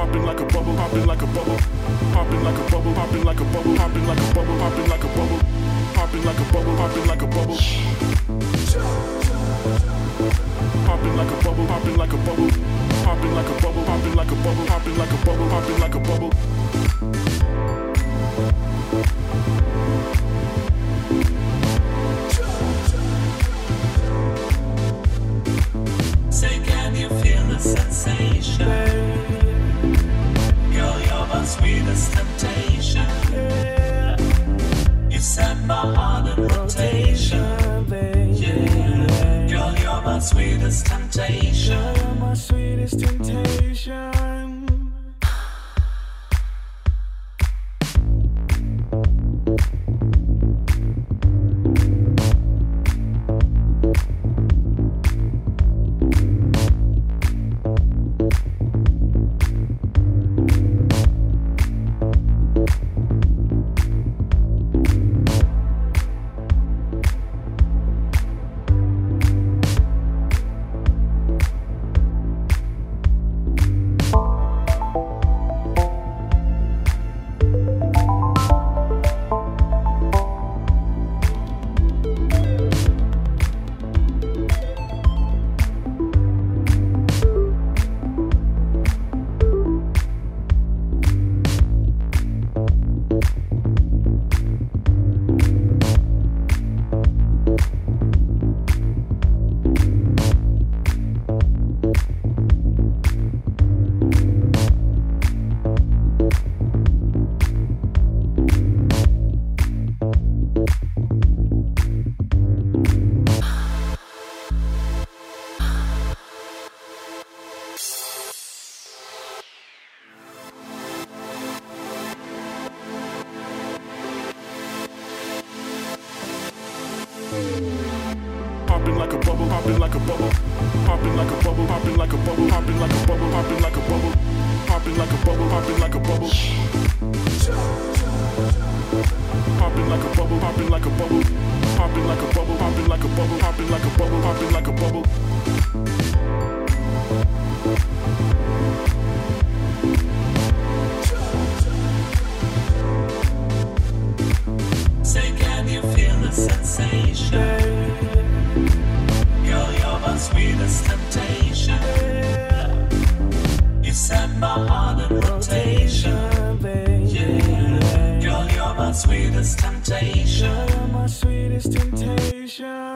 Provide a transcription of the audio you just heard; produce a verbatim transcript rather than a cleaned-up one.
popping like a bubble, popping like a bubble, popping like a bubble, popping like a bubble, popping like a bubble, popping like a bubble, popping like a bubble, popping like a bubble, popping like a bubble, popping like a bubble, popping like a bubble, popping like a bubble, popping like a bubble, popping like a bubble. Say, can you feel the sensation? Girl, you're my sweetest temptation. You set my heart in rotation. Yeah, girl, you're my sweetest temptation. You're my sweetest temptation. Popping like a bubble, popping like a bubble, popping like a bubble, popping like a bubble, popping like a bubble, popping like a bubble, popping like a bubble, popping like a bubble, popping like a bubble, popping like a bubble, popping like a bubble, popping like a bubble, popping like a bubble, popping like a bubble. Say, can you feel the sensation? Girl, you're my sweetest temptation. You set my heart in rotation. Yeah, girl, you're my sweetest temptation. You're my sweetest temptation.